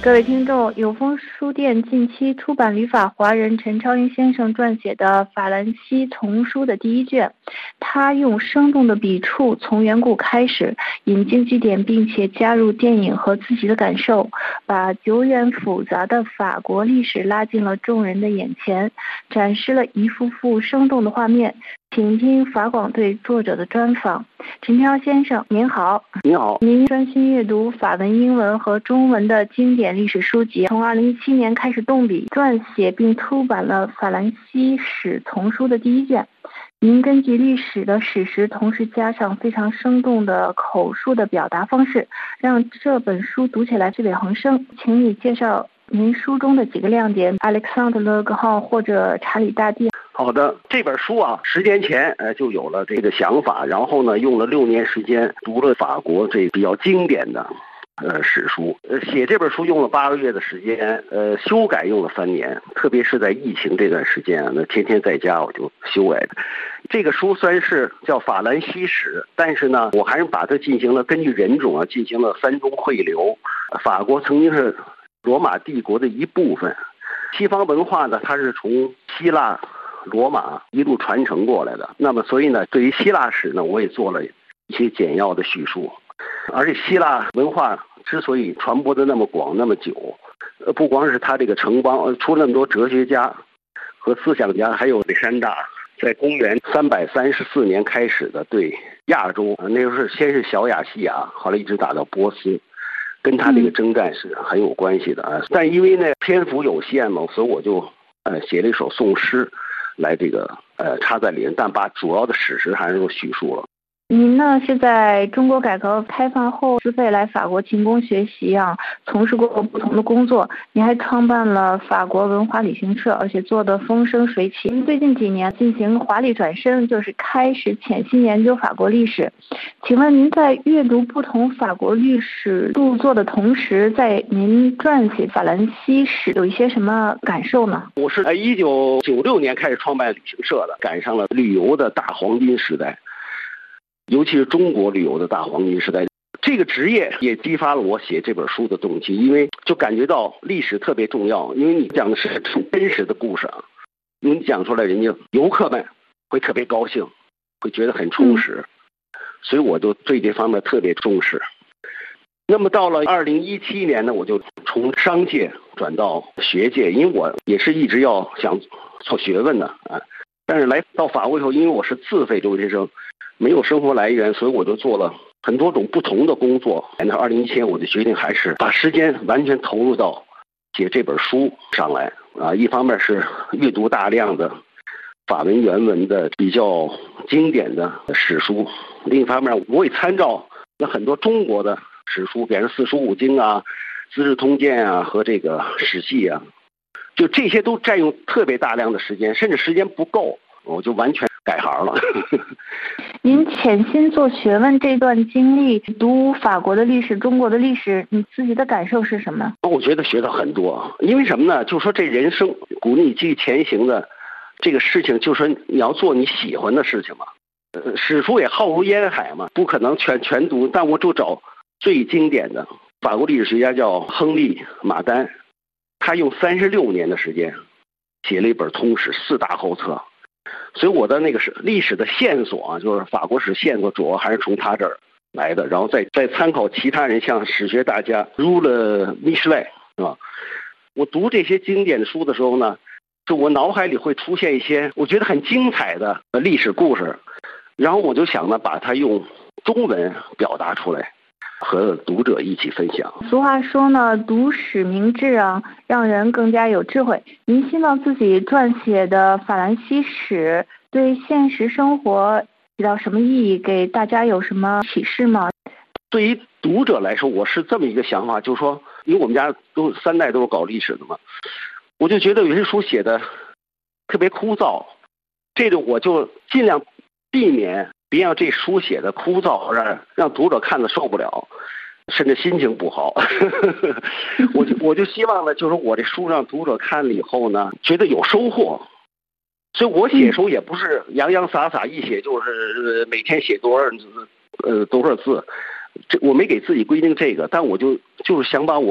各位听众，有风书店近期出版旅法华人陈超英先生撰写的《法兰西丛书》的第一卷，他用生动的笔触从远古开始，引经据典，并且加入电影和自己的感受，把久远复杂的法国历史拉进了众人的眼前，展示了一幅幅生动的画面。请听法广对作者的专访。陈超先生您好。 您好。 您专心阅读法文、英文和中文的经典历史书籍，从二零一七年开始动笔撰写并出版了《法兰西史丛书》的第一卷。您根据历史的史实，同时加上非常生动的口述的表达方式，让这本书读起来趣味横生。请你介绍您书中的几个亮点 ，Alexandre Le Grand 或者查理大帝。 好的，这本书啊，十年前呃就有了这个想法，然后呢，用了六年时间读了法国这比较经典的呃史书。呃，写这本书用了八个月的时间，呃，修改用了三年，特别是在疫情这段时间啊，那天天在家我就修改的。这个书虽然是叫法兰西史，但是呢，我还是把它进行了根据人种啊进行了三中汇流。法国曾经是罗马帝国的一部分，西方文化呢，它是从希腊、罗马一路传承过来的。那么所以呢，对于希腊史呢，我也做了一些简要的叙述。而且希腊文化之所以传播的那么广那么久，呃，不光是它这个城邦，出了那么多哲学家和思想家，还有亚历山大在公元三百三十四年开始的对亚洲，那时候是先是小亚细亚，后来一直打到波斯，跟他这个征战是很有关系的啊。但因为呢篇幅有限嘛，所以我就呃写了一首宋诗来这个呃插在里面，但把主要的史实还是都叙述了。 您呢是在中国改革开放后自费来法国勤工学习啊，从事过不同的工作。您还创办了法国文化旅行社，而且做得风生水起。您最近几年进行华丽转身，就是开始潜心研究法国历史。请问您在阅读不同法国历史著作的同时，在您撰写法兰西史有一些什么感受呢？ 我是在一九九六年开始创办旅行社的，赶上了旅游的大黄金时代。尤其是中国旅游的大黄金时代，这个职业也激发了我写这本书的动机，因为就感觉到历史特别重要，因为你讲的是真实的故事啊，因为你讲出来，人家游客们会特别高兴，会觉得很充实，所以我就对这方面特别重视。那么到了二零一七年呢，我就从商界转到学界，因为我也是一直要想做学问的啊，但是来到法国以后，因为我是自费留学生，没有生活来源，所以我就做了很多种不同的工作。那二零一七年我就决定还是把时间完全投入到写这本书上来啊。一方面是阅读大量的法文原文的比较经典的史书，另一方面我也参照了很多中国的史书，比如四书五经啊、资治通鉴啊和这个史记啊，就这些都占用特别大量的时间，甚至时间不够，我就完全改行了。 您潜心做学问这段经历，读法国的历史、中国的历史，你自己的感受是什么？ 我觉得学到很多，因为什么呢？就是说这人生鼓励你继续前行的这个事情，就是说你要做你喜欢的事情嘛。呃，史书也浩如烟海嘛，不可能全全读，但我就找最经典的。法国历史学家叫亨利·马丹，他用三十六年的时间写了一本通史四大后册。所以我的那个是历史的线索啊，就是法国史线索主要还是从他这儿来的，然后再再参考其他人，像史学大家如了米什莱啊。我读这些经典的书的时候呢，就我脑海里会出现一些我觉得很精彩的历史故事，然后我就想呢把它用中文表达出来，和读者一起分享。 俗话说呢，读史明智啊，让人更加有智慧。您希望自己撰写的法兰西史对现实生活起到什么意义？给大家有什么启示吗？ 对于读者来说，我是这么一个想法，就是说，因为我们家都三代都是搞历史的嘛，我就觉得有些书写的特别枯燥，这个我就尽量避免。别让这书写的枯燥，让让读者看的受不了，甚至心情不好。我就我就希望呢，就是我这书让读者看了以后呢，觉得有收获。所以我写书也不是洋洋洒洒，一写就是每天写多少呃多少字，这我没给自己规定这个，但我就就是想把我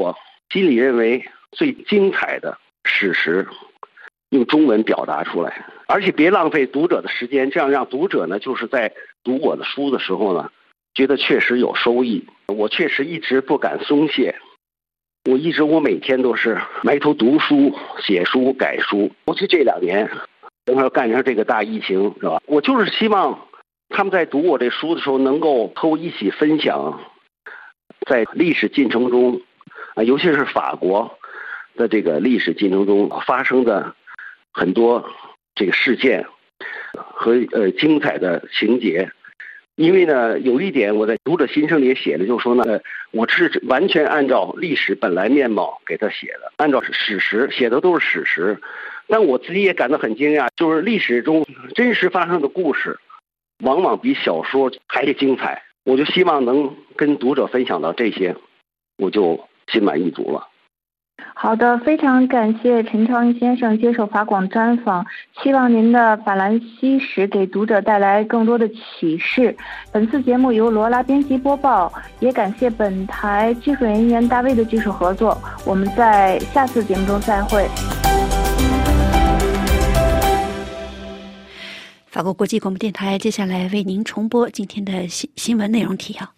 心里认为最精彩的史实用中文表达出来，而且别浪费读者的时间，这样让读者呢就是在读我的书的时候呢觉得确实有收益。我确实一直不敢松懈，我一直我每天都是埋头读书写书改书，尤其这两年正好赶上这个大疫情是吧，我就是希望他们在读我这书的时候能够和我一起分享在历史进程中啊，尤其是法国的这个历史进程中发生的很多这个事件和呃精彩的情节。因为呢，有一点我在读者心声里也写了，就是说呢，我是完全按照历史本来面貌给他写的，按照史实写的都是史实。但我自己也感到很惊讶，就是历史中真实发生的故事，往往比小说还精彩。我就希望能跟读者分享到这些，我就心满意足了。 好的，非常感谢陈超英先生接受法广专访，希望您的法兰西史给读者带来更多的启示。本次节目由罗拉编辑播报，也感谢本台技术人员大卫的技术合作。我们在下次节目中再会。 法国国际广播电台接下来为您重播今天的新新闻内容提要。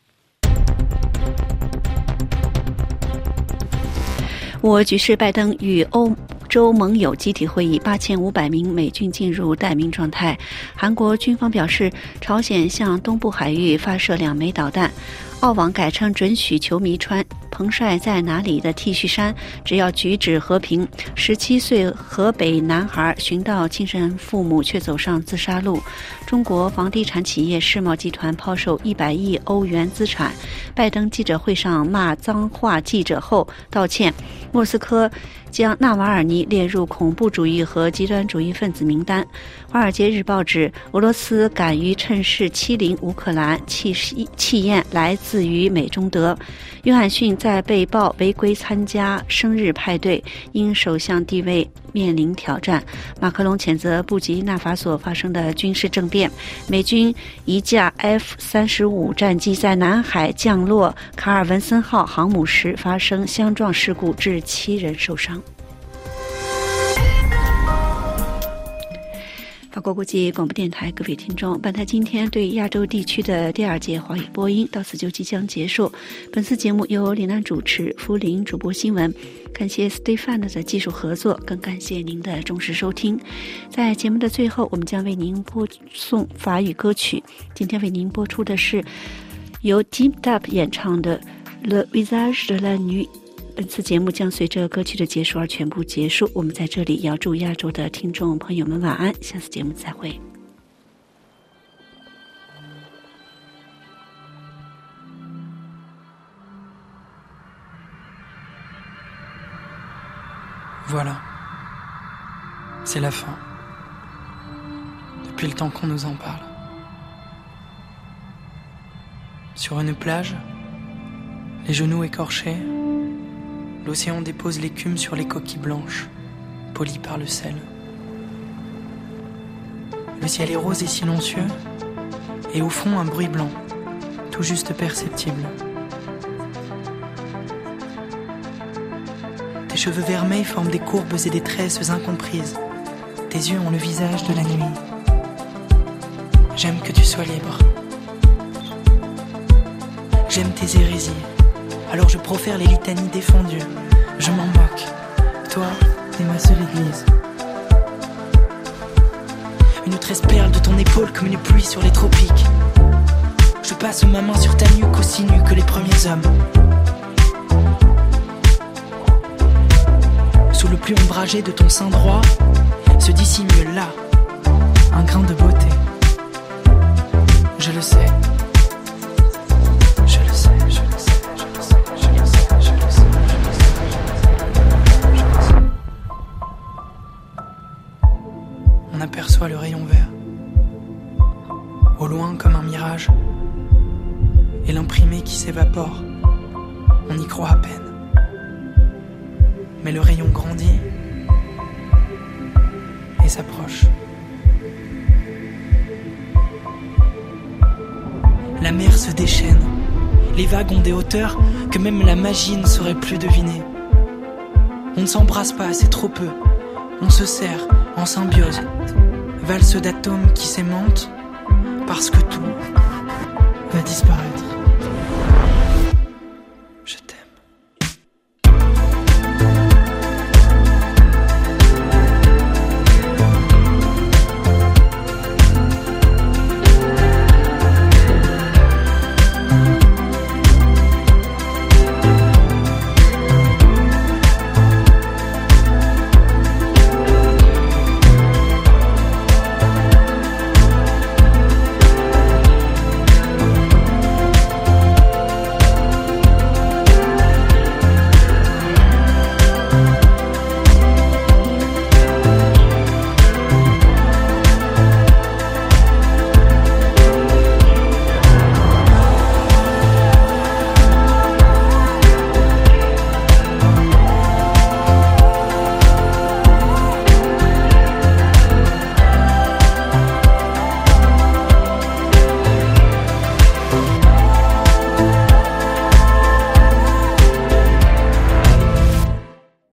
我局势拜登与欧洲盟友集体会议，八千五百名美军进入待命状态。韩国军方表示，朝鲜向东部海域发射两枚导弹。澳网改称准许球迷穿彭帅在哪里的 T 恤衫，只要举止和平。十七岁河北男孩寻到亲生父母，却走上自杀路。中国房地产企业世茂集团抛售一百亿欧元资产。拜登记者会上骂脏话记者后道歉。莫斯科将纳瓦尔尼列入恐怖主义和极端主义分子名单。华尔街日报指，俄罗斯敢于趁势欺凌乌克兰，气气焰来自于美中德。约翰逊在被曝违规参加生日派对，因首相地位面临挑战。马克龙谴责布吉纳法索发生的军事政变。美军一架 F 三十五 战机在南海降落卡尔文森号航母时发生相撞事故，致七人受伤。法国国际广播电台，各位听众，本台今天对亚洲地区的第二届华语播音到此就即将结束。本次节目由李楠主持，福林主播新闻。感谢 Stefan 的技术合作，更感谢您的忠实收听。在节目的最后，我们将为您播送法语歌曲。今天为您播出的是由 Team Up 演唱的 Le Visage de la Nuit。本次节目将随着歌曲的结束而全部结束。我们在这里要祝亚洲的听众朋友们晚安，下次节目再会。 Voilà, c'est la fin. Depuis le temps qu'on nous en parle. Sur une plage, les genoux écorchés, l'océan dépose l'écume sur les coquilles blanches, polies par le sel. Le ciel est rose et silencieux, et au fond un bruit blanc, tout juste perceptible. Tes cheveux vermeils forment des courbes et des tresses incomprises. Tes yeux ont le visage de la nuit. J'aime que tu sois libre. J'aime tes hérésies. Alors je profère les litanies défendues. Je m'en moque. Toi, t'es ma seule église. Une tresse perle de ton épaule comme une pluie sur les tropiques. Je passe ma main sur ta nuque aussi nue que les premiers hommes. Sous le pli ombragé de ton sein droit se dissimule là un grain de beauté. Je le sais. Je le sais, je le sais, je le sais, je le sais, je le sais, je le sais. On aperçoit le rayon vert au loin comme un mirage et l'imprimé qui s'évapore. On y croit à peine. Mais le rayon grandit et s'approche. La mer se déchaîne. Les vagues ont des hauteurs que même la magie ne saurait plus deviner. On ne s'embrasse pas, c'est trop peu. On se serre en symbiose. Valse d'atomes qui s'aimantent parce que tout va disparaître.